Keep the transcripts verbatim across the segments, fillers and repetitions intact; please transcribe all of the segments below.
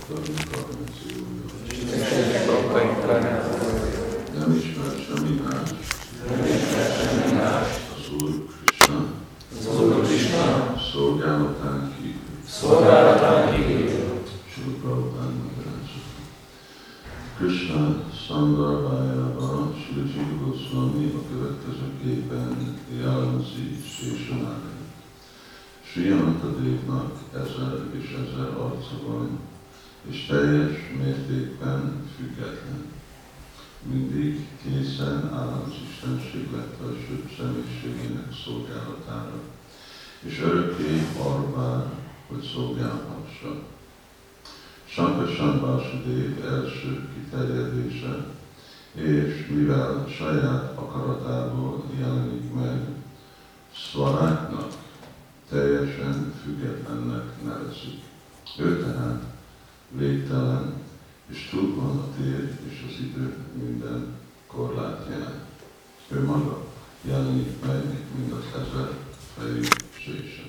inkarnációja. Nem ismer semmi más, az Úr Krishna, szolgálatán kívül. Srila Prabhupád magyarázza. Krishna Sandarbhájában Srila Jiva Goswami a következőképpen jellemzi Séshanára. Sri Anantadevnak ezer és ezer arca van, és teljes mértékben független. Mindig készen áll az Istenség legfelsőbb személyiségének szolgálatára, és örökké arra vár, hogy szolgálhassa. Sankarshan Vasudev első kiterjedése, és mivel saját akaratából jelenik meg, Szvaráknak teljesen függetlennek nevezik. Ő tehát végtelen, és túl van a tér és az idő minden korlátján. Ő maga jelenik meg, mint az ezer fejű Sésa.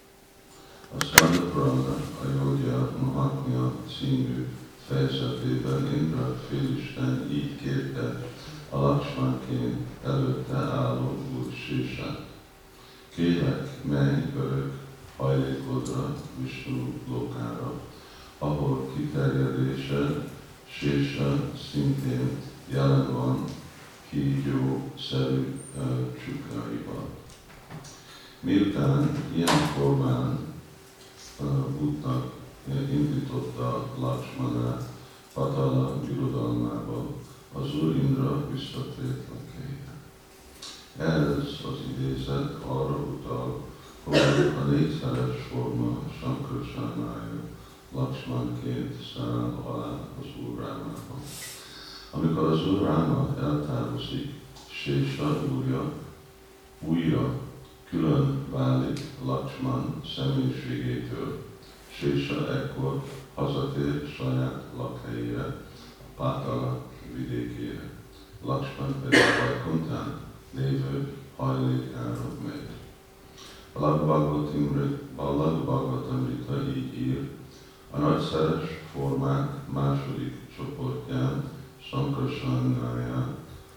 A Skanda Purana, a Jogya Mahatmya című fejezetében Indra félisten így kérte a Lakshmanként előtte álló Úr Sésát. Kérlek, menj örök hajlékodra, Vishnu lókára, ahol kiterjedése Sésa szintén jelen van kígyó-szerű uh, csukraival. Miután ilyen formán uh, útnak indította Lakshmana Patala birodalmába, az Úr Indra visszatért lakélyre. Ez az idézet arra utal, hogy a négyszeres forma Sankarsanája Lakshmanként száll alá az Úr Rámában. Amikor az Úr Ráma eltávozik, Sésa úrja újra külön válik Lakshman személyiségétől. Sésa ekkor hazatér saját lakhelyére, a Pátala vidékére. Lakshman pedig Vajkuntán lévő hajlékára megy. A Bhagavatamrita így ír, a nagyszeres formák második csoportján Sankarsanája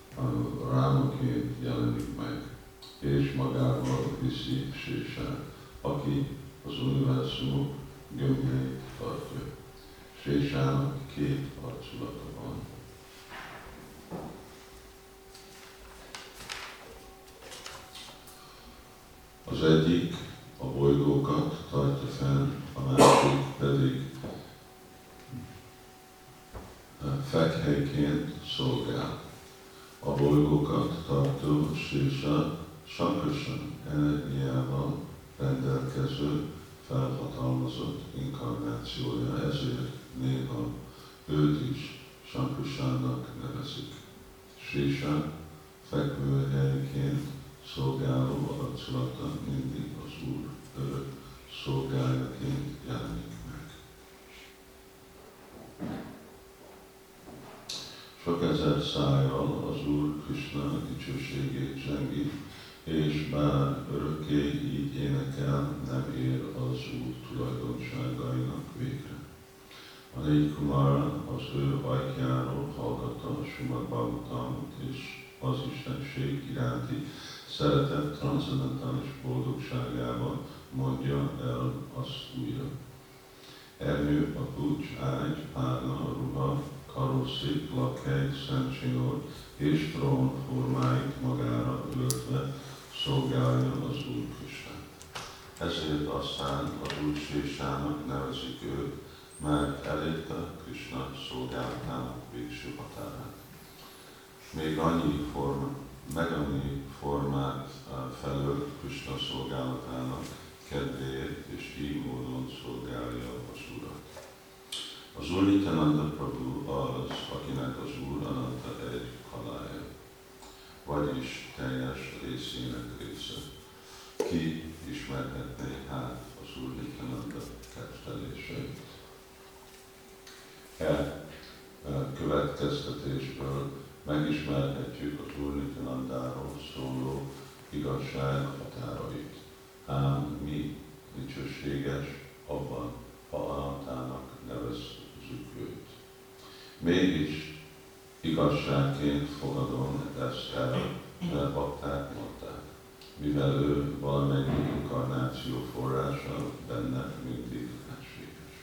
Rámaként jelenik meg, és magával viszi Sésát, aki az univerzumok gömbjeit tartja. Sésának két arculata van. Az egyik a bolygókat tartja fenn, a másik pedig fekhelyként szolgál. A bolygókat tartó Sésa Sankarsan energiával rendelkező felhatalmazott inkarnációja, ezért néha őt is Sankarsannak nevezik. Sésa fekvőhelyként szolgáló arculata mindig az Úr örök szolgájaként jelenik meg. Sok ezer szájjal az Úr Krishna dicsőségét zsengi, és bár örökké így énekel, nem ér az Úr tulajdonságainak végre. A négy Kumara az ő ajkjáról hallgatta a Srimad Bhagavatamot, és az Istenség iránti szeretet transzendentális boldogságában mondja el azt újra. Ernyő, a pucs, ágy, párna, ruha, karosszék, lakhely, szentsinor és trón formáit magára öltve szolgálja az Úr Krisnát. Ezért aztán az Úr Sésának nevezik őt, mert elérte Krishna szolgálatának végső határát. Még annyi forma, meg annyi formát felölt Krishna szolgálatának kedvéért, és így módon szolgálja az Urat. Az Úr Nityananda Prabhu az, akinek az Úr Ananta egy halája, vagyis teljes részének része. Ki ismerhetné hát az Úr Nityananda ketteléseit? E következtetésből megismerhetjük az Úr Nityanandáról szóló igazság határait. Ám mi dicsőséges abban, ha Anantának nevezzük mégis igazságként fogadom ezt el, mert bakták mondták. Mivel ő valamennyi inkarnáció forrása, benne mindig egységes.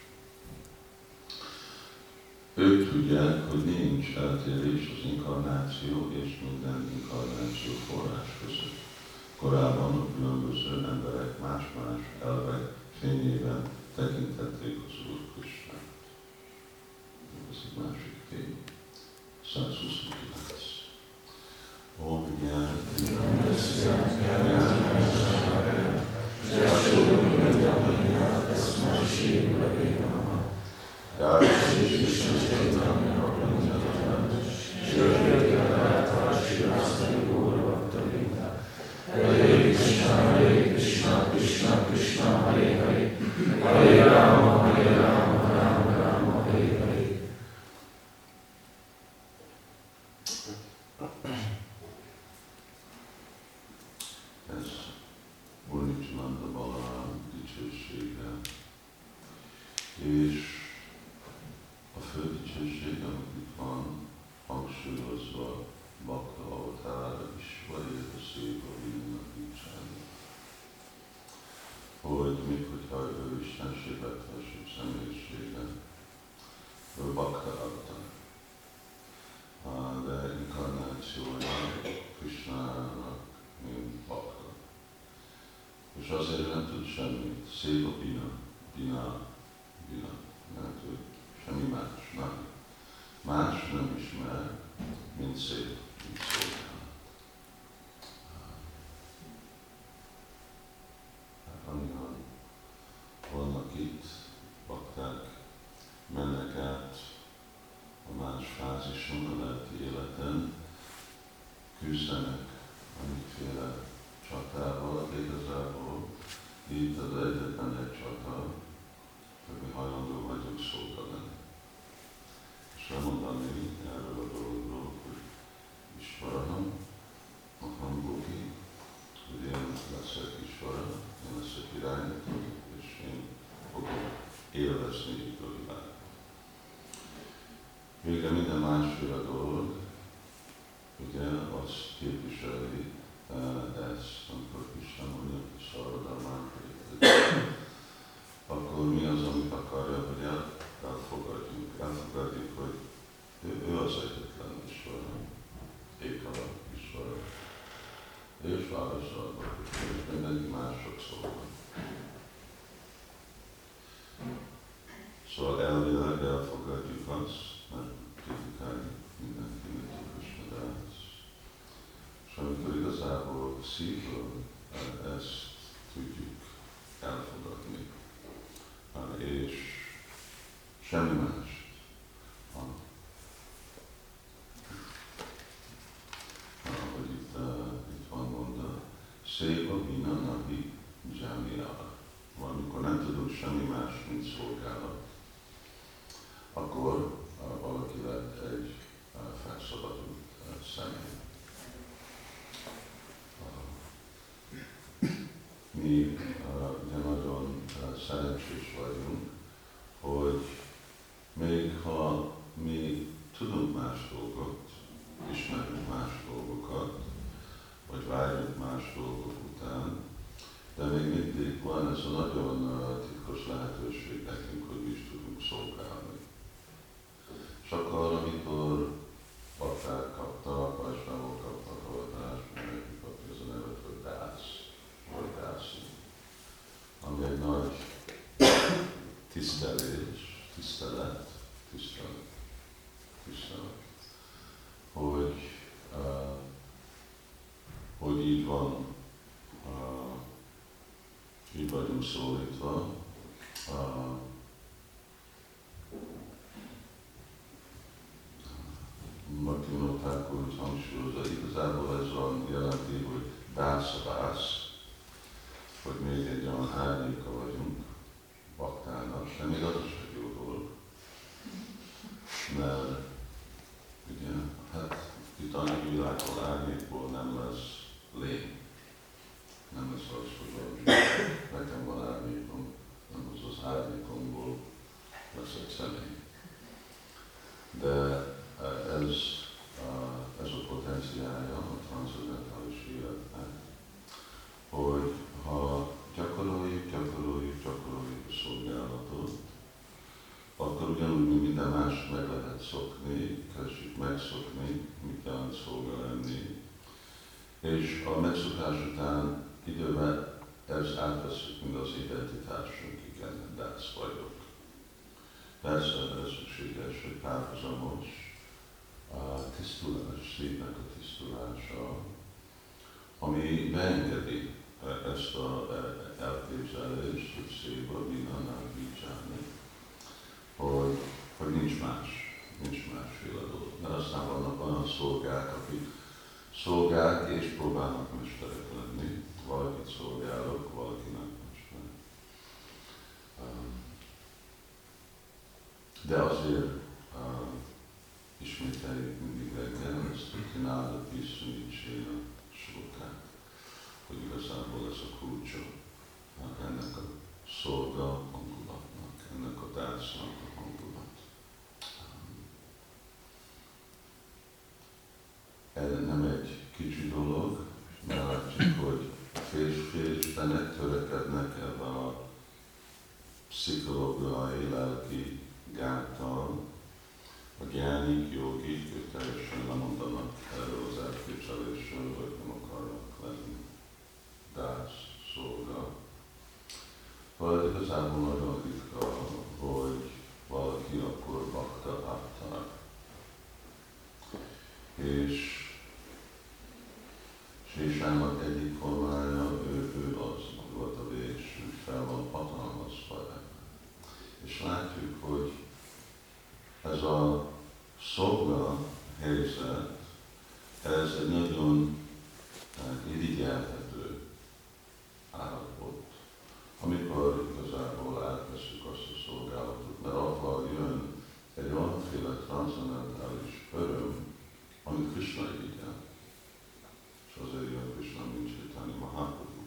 Ők tudják, hogy nincs eltérés az inkarnáció és minden inkarnáció forrás között. Korábban a különböző emberek más-más elvek fényében tekintették az Úr Krisnát. Ez egy másik tény. százhuszonkilenc. Om Hare Krishna, Hare Krishna, Krishna Krishna, Hare Hare, Hare Rama, Hare Rama, Rama Rama, Hare Hare. Ez Úr Nityananda Balaram dicsősége, és a fő dicsőség, amit itt van, hangsúlyozva Bhakta Avatára Ishvarya Széva Vinna Dicsáni. Hogy még hogyha ő Istenség legfelsőbb személyisége, ő Bhakta Avatar. De inkarnációja Krishnának, mint Bhakta. És azért nem tud semmit. Széva Bina, Bina, Bina, mert ő semmi más, nem. Más nem ismer, mint szép, mint szolgálat. Hát annyian vannak itt, bakták, mennek át a más fázison, a lelki életen, küzdenek amikféle csatával, igazából itt az egyetlen egy csata, hogy mi hajlandó vagyunk szolga lenni. És elmondani erről a dologról, hogy Isvaranam, Aham Bogi, hogy én leszek Isvara, én leszek irányító, és én fogom élvezni itt a világban. Vége minden másféle dolog, ugye azt képviseli ezt, amikor Krishna mondja, hogy Sarvadharmán, akkor mi az, amit akarja, hogy el, elfogadjuk, elfogadjuk, hogy ő, ő az egyetlen Isvara, Ékala Isvara, és válaszolva, és mindenki mások szólnak. Szóval elvileg elfogadjuk azt, mert kritikáljuk mindenki, mint Krishna Dász. És amikor igazából szívből ezt tudjuk elfogadni, és semmi más, ahogy itt, itt van mondva, Széva Vina Nahi Jamiala. Amikor nem tudunk semmi más, mint szolgálat, akkor valaki lett egy felszabadult személy. Mi ugye nagyon szerencsés vagyunk, hogy még ha mi tudunk más dolgot, ismerünk más dolgokat, vagy vágyunk más dolgok után, de még mindig van ez a nagyon titkos lehetőség nekünk, hogy mi is tudunk szolgálni. És akkor, amikor bakták kaptak, vajsnávok kaptak avatást, mindenki kapja ez a nevet, hogy dász, vagy dászi, ami egy nagy tisztelés, tisztelet, tisztelet, tisztelet, hogy, uh, hogy így van, uh, így vagyunk szólítva. Uh, Bhaktivinoda Thakur úgy hangsúlyozza, igazából ez van jelenti, hogy dász-dász, hogy még egy olyan árnyéka vagyunk baktának, de még az is egy jó dolog. Mert ugye, hát itt annyi világból árnyékból nem lesz lény. Nem lesz az, hogy nekem van árnyékom, szokni, kezdjük megszokni, mit jelent szolga lenni, és a megszokás után időben ez átveszik, mint az identitásunk, igen, dász vagyok. Persze ez szükséges, hogy párhuzamos a tisztulás, szívnek a tisztulása, ami beengedi ezt az elképzelést, hogy szép a vinánál vigyáni, hogy, hogy nincs más, nincs másféle dolog. Mert aztán vannak olyan szolgák, akik szolgák és próbálnak mesterek lenni. Valakit szolgálok, valakinek mester. De azért uh, ismételjük mindig reggel ezt a kínálat viszonyítséna sokát, hogy igazából ez a kulcsa ennek a szolga hangulatnak, ennek a dásznak a hangulat. Ez nem egy kicsi dolog, mert látjuk, hogy fés-fésbenek törekednek ebben a pszichológiai, lelki gáttal. A gyánik, jogik, ők teljesen lemondanak erről az elképzelésről, hogy nem akarnak lenni dász, szolga. Vagy igazából nagyon ritka, hogy valaki akkor bakta áttar. És Sésának egyik formája, ő, ő az, volt a vés, ő fel van hatalmazva ebben. És látjuk, hogy ez a szolga helyzet, ez egy nagyon irigyelhető állapot, amikor igazából átveszünk azt a szolgálatot, mert avval jön egy olyanféle transzendentális öröm, amit Krishna irigyel. És azért jön Krishna, mint Chaitanya Mahaprabhu.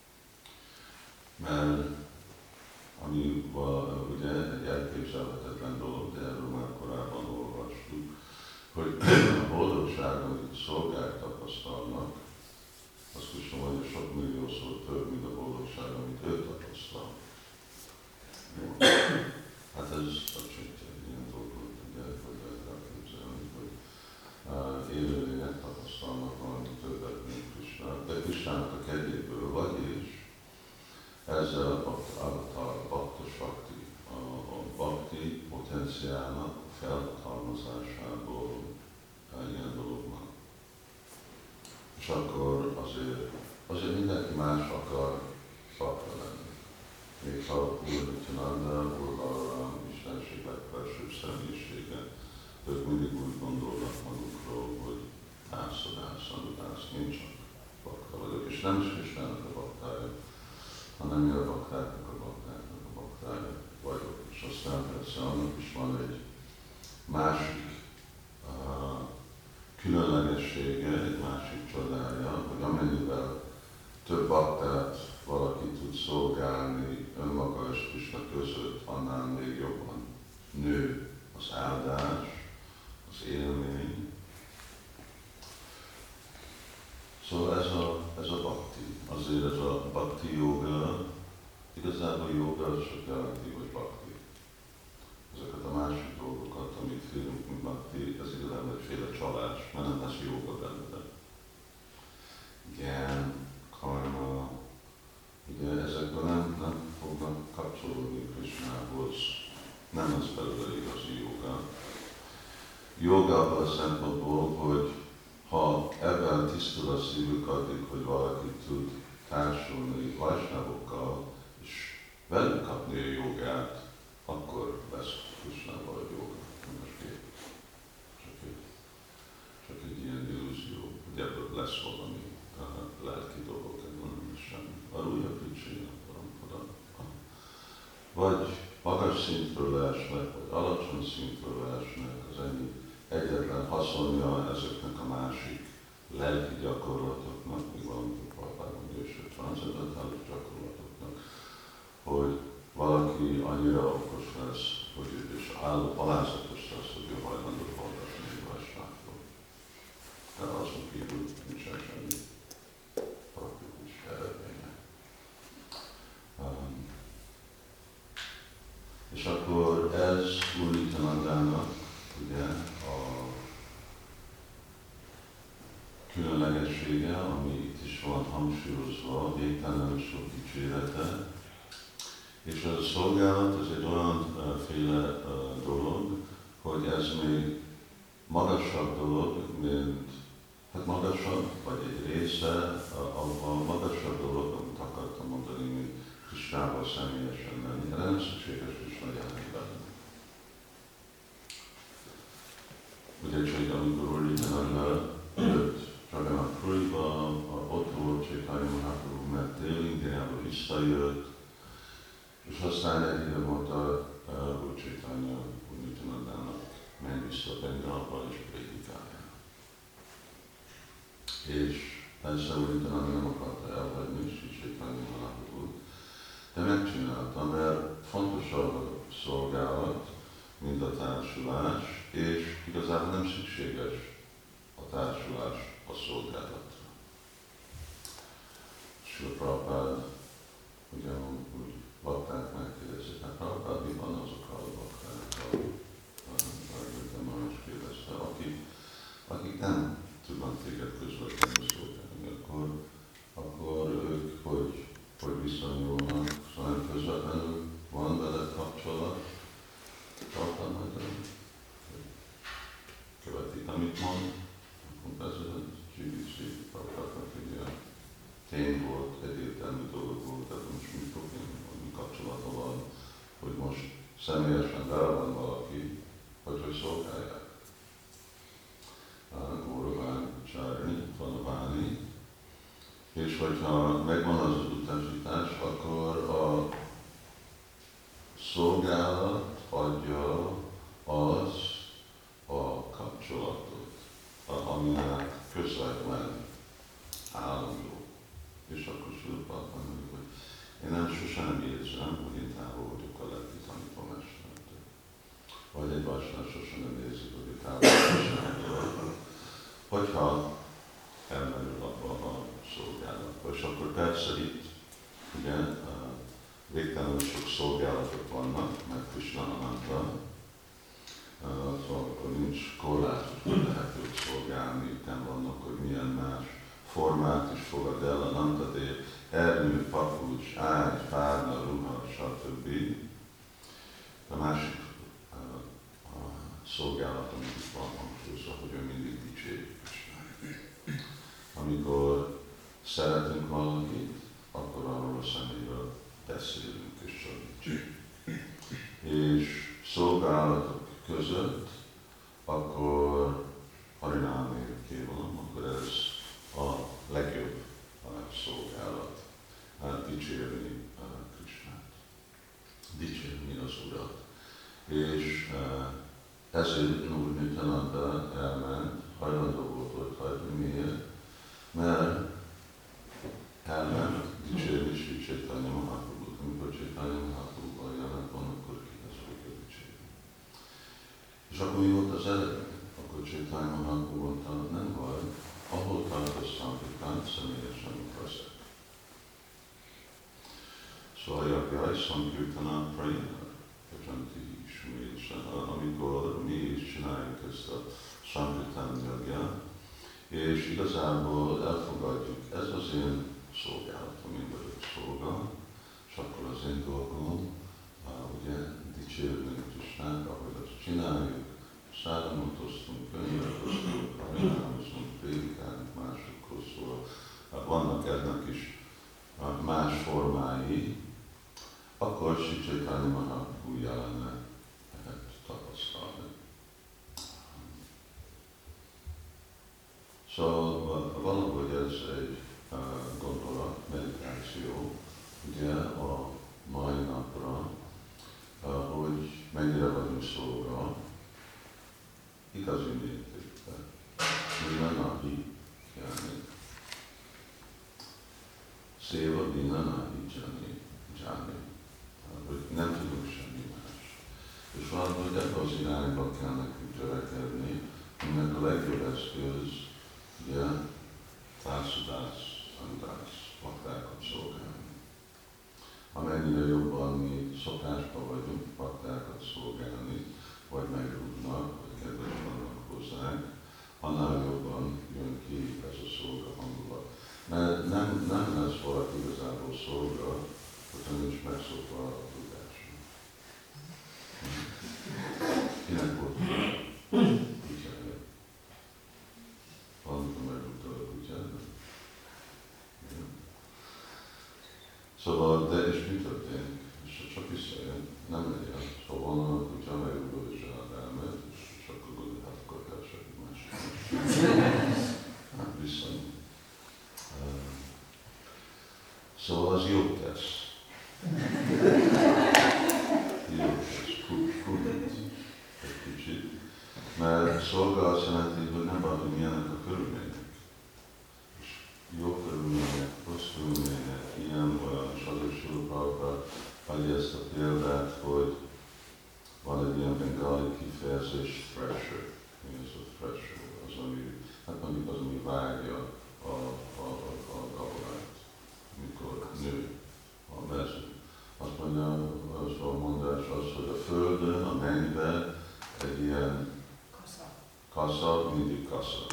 Mert ami ugye egy elképzelhetetlen dolog, de erről már korábban olvastuk, hogy a boldogság, amit a szolgák tapasztalnak, az Krishna mondja sok milliószor több, mint a boldogság, amit ő tapasztal. Hát ez a csöntje, ilyen dolgot, ugye, hogy lehet elképzelni, hogy uh, élőlények tapasztalnak valami többet, mint Krishna. De Krishnának a kedvéből vagyis ezzel a avatar, bakta sakti, a, a bakti potenciálnak a felhatalmazásából ilyen dolog van. És akkor azért, azért mindenki más akar bakta lenni. Még ha Úr Nityananda, Úr Balaram, Istenség legfelsőbb személyisége, ők mindig úgy gondolnak magukról, hogy dász, a dász, a dász, nincs csak bakta vagyok. És nem is Istennek a baktája, hanem mi a baktáknak a baktáknak a baktája vagyok. És aztán persze annak is van egy másik uh, különlegessége, egy másik csodája, hogy amennyivel több baktát valaki tud szolgálni önmaga és Krishna között, annál még jobban nő az áldás, az élmény. Szóval ez a, ez a bhakti. Azért ez a bhakti yoga, igazából yoga az csak jelenti, hogy bhakti. Ezeket a másik dolgokat, amit félünk, mint bhakti, ez igazából egyféle csalás, mert nem lesz yoga benne. Gyán, karma, ugye ezekben nem, nem fognak kapcsolódni Krishnához. Nem ez belőle igazi yoga. Yoga abban a szempontból, hogy ha ebben tisztul a szívük addig, hogy valaki tud társulni vajsnávokkal, és velük kapni a jogát, akkor lesz Krishnával a joga. Most két. Csak egy, csak egy ilyen illúzió, hogy ebből lesz valami uh, lelki dolog, ebből nem is semmi. Arulja Pricséna, Parampara. Vagy magas szintről esnek, vagy alacsony szintről esnek, az ennyi egyetlen haszonja ezeknek a másik lelki gyakorlatoknak, mi valamikor Prabhupád és a transzendentális gyakorlatoknak, hogy valaki annyira okos lesz, hogy ő is álló alázatos lesz, hogy ő hajlandó hallgatni egy vajsnávról. De azon kívül nincsen semmi praktikus eredménye. Um, és akkor ez Úr Nityanandának, ugye a különlegessége, ami itt is van hangsúlyozva, végtelenül sok dicsérete, és a szolgálat az egy olyan uh, féle uh, dolog, hogy ez még magasabb dolog, mint, hát magasabb, vagy egy része, a, a, a magasabb dolog, amit akartam mondani, mint Krisnával személyesen lenni. De nem szükséges Krisna járni lenni. Ugye csak amikor Úr Nityananda jött Jagannath Puriba, ott volt Chaitanya Mahaprabhu, mert Dél-Indiából visszajött, és aztán egy ide mondta uh, Úr Chaitanya Úr Nityanandának, menj vissza Bengalba és prédikálja. És persze Úr Nityananda nem akarta elhagyni, és Chaitanya Mahaprabhu, de megcsinálta, mert fontosabb a szolgálat, mint a társulás, és igazából nem szükséges a társulás a szolgálatra. Srila Prabhupád, ugye úgy bakták megkérdezik, hát Prabhupád, mi van azokkal a baktákkal, ahogy Maharaj kérdezte, akik, akik nem tudnak téged közvetlenül szolgálni, akkor, akkor ők hogy, hogy viszonyulnak, szóval nem közvetlenül van veled kapcsolat, tartanak, követik, amit mond, akkor ez a gé bé cé Prabhupádnak ugye tény volt, egyértelmű dolog volt, tehát most mi mi kapcsolata van, hogy most személyesen vele van valaki, vagy hogy szolgálják. Góraván, Csárni, Vanavani, és hogyha megvan az az utasítás, akkor a szolgálat adja az a kapcsolatot, aminek közvetlen állandó. És akkor Srila mondjuk, hogy én nem sosem érzem, hogy én távol vagyok a lelki tanítómestertől. Vagy egy vasnál sosem nem érzik, hogy a távol vagyok, hogyha elmerül abba a szolgálatba. És akkor persze itt, ugye, végtelenül sok szolgálatok vannak, mert Krishna Ananta, szóval akkor nincs korlátos, hogy lehet őt szolgálni, nem vannak, hogy milyen más formát is fogad el, Ananta, de ernyő, papucs, ágy, párna, ruha, stb. A másik a, a szolgálat, amit itt van hangsúlyozva, hogy ő mindig dicséri Krishnát. Amikor szeretünk valakit, akkor arról a személyről beszélünk és csak dicsérjük. És szolgálatok között, akkor Harinámi kévalom, akkor ez a legjobb szolgálat. Dicsérni Krisnát. Dicsérni az Urat. És ezért Úr Nityananda elment, hajlandó volt ott hagyni. Miért? Mert elment dicsérni Sri Chaitanya Mahaprabhut. Amikor Chaitanya Mahaprabhuval jelent van, akkor ki ez fogja dicsérni. És akkor mi volt az eredmény? Akkor Chaitanya Mahaprabhu mondta, nem baj, ahol tartasz Sankirtán, személyesen veszek. Szóval jaj, Sankirtana Prajana, Pajanti Ismésen, amikor mi is csináljuk ezt a Sankirtán jagját, és igazából elfogadjuk, ez az én szolgálatom, én vagyok szolga, és akkor az én dolgom, ugye, dicsérni Krisnát, ahogy azt csináljuk, száramot osztunk, könyvet osztunk, hoztunk, prédikálunk másokhoz, szóval vannak ennek is más formái, akkor Sri Chaitanya Mahaprabhu jelenne lehet tapasztalni. Szóval valahogy ez egy gondolat, meditáció, ugye a mai napra, hogy mennyire vagyunk szolga, igazi mértékben. Vinanahi jelni. Széva vinanahi jani, jani. Hogy nem tudunk semmi más. És valahogy ebbe az irányba kell nekünk törekedni, aminek a legjobb eszköz, ugye, társadás, tanítás, baktákat szolgálni. Amennyire jobban mi szokásban vagyunk baktákat szolgálni, vagy megrúgnak, vagy kedves Szóval, de és mi történik? És csak visszajön, nem megy el. Szóval onnan a kutya megugol és elmegy, és csak úgy, hát akkor kell segít másik. Hát visszajön. Szóval az jót tesz. Jót tesz, kutít egy kicsit. Mert szolga azt jelenti, hogy nem baj, hogy milyenek a körülmények. És jó körülmények, rossz körülmények, ilyen, olyan, és azért Srila adja ezt a példát, hogy van egy ilyen bengali kifejezés, thresher. Mi az a thresher? Az, ami, hát mondjuk az, ami vágja a, a, a, a gabonát, mikor nő a mező. Azt mondja, az a mondás az, hogy a földön, a mennyben egy ilyen Kasza. kasza, mindig kasza.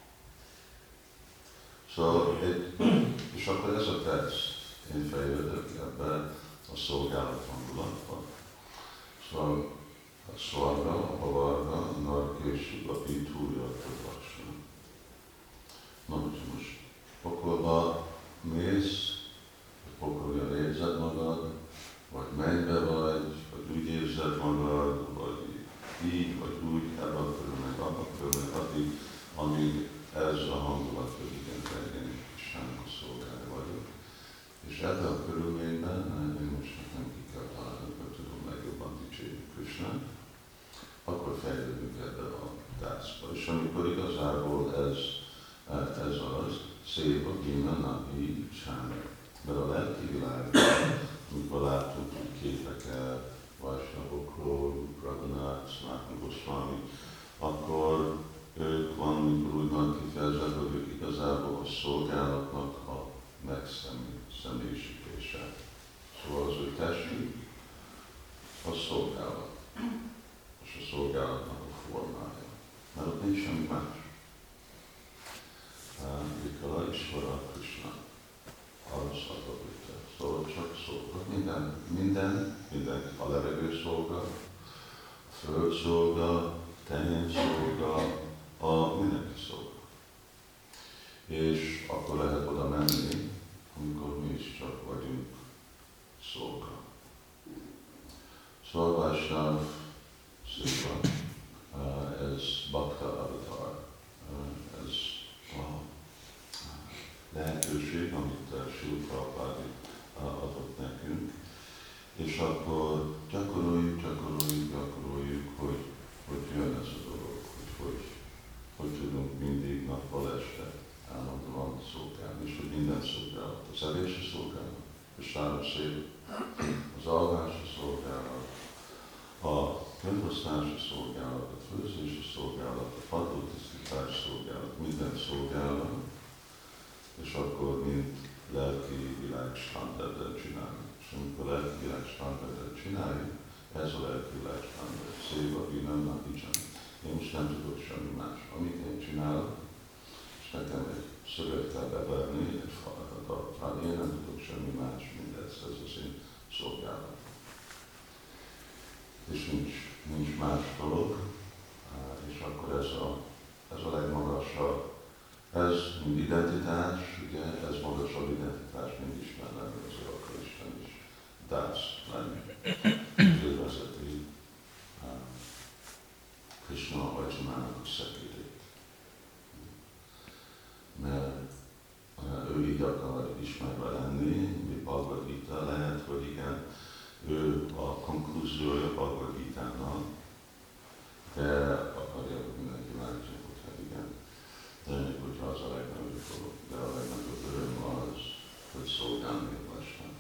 Szóval egy, és akkor ez a teszt, én fejlődök ebbe a szolgálat hangulatban. Szóval a szvarga, a varga, narkésig, a pitúja, a tudvasra. Na, hogy most pokolba mész, pokolja érzed magad, vagy mennybe vagy, vagy úgy érzed magad, vagy így, vagy úgy, ebben a körülményben, abban a körülményben, addig, amíg ez a hangulat, hogy igen, legyen Istennek a szolgálja vagyok. És ebben a körülményben, én most nem ki kell találni, hogy tudom legjobban dicsérni Krisnát, akkor fejlődünk ebbe a tászba. És amikor igazából ez, ez az, szép a Gina Napi Sána. Mert a lelki világban, amikor láttuk képeket, Vajsnavokról, Raghunath, Sanatana Goswami, akkor ők van, amikor úgy van kifejezve, hogy ők igazából a szolgálatnak a megszemélyisítése. Szóval az ő testük a szolgálat, és a szolgálatnak a formája. Mert ott nincs semmi más. Vikala Isvara Krishna, az Advaita. Szóval csak szolgál. Minden, minden, mindenki. A levegő szolgál, a föld szolgál, a tehén szolgál, a mindenki szolgál. És akkor lehet oda menni, amikor mi is csak vagyunk szolgál. Szóval Vaisnav Szépa, ez Bhakta Avatar, ez a lehetőség, amit Srila Prabhupád adott nekünk, és akkor gyakoroljuk, gyakoroljuk, gyakoroljuk, hogy, hogy jön ez a dolog, hogy hogy, hogy tudunk mindig nappal este állandóan szolgálni, és hogy minden szolgálat, az evés a szolgálat, a sáros szép, az alvás a szolgálat, a könyvosztás a szolgálat, a főzés a szolgálat, a padlótisztítás szolgálat, minden szolgálat, és akkor mint lelki világ standardet csinálni. És amikor a lelki világ standardet csináljuk, ez a lelki világ standard. Széva, nem napicsan. Én most nem tudok semmi más. Amit én csinálok, és nekem egy szöget kell beverni, egy falat, én nem tudok semmi más, mint ez, ez az én szolgálat. És nincs, nincs más dolog, és akkor ez a, ez a legmagasabb. Ez mind identitás, ugye, ez magasabb identitás, mint Isten lenni, azért akar Isten is dász lenni. Ő vezeti Krishna Arjunának a szekérét. Mert ő így akar ismerve lenni, mi Bhagavad Gita, lehet, hogy igen, ő a konklúziója Bhagavad Gitának, de akarja, hogy mindenki látja, hogy hát igen, de hogyha az a legnagyobb dolog, de a legnagyobb öröm az, hogy szolgálni a Vaisnava.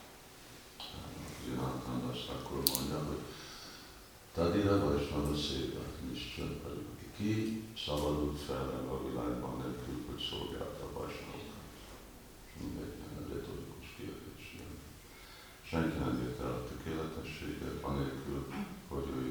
Zinatán azt akkor mondja, hogy Tadira Vaisnava Széva, Niscsa, ki szabadult fel a világban nélkül, hogy szolgálta a Vaisnavokat. És mindegy, nem retorikus kérdés. Senki nem ért el a tökéletességet, anélkül, hogy ő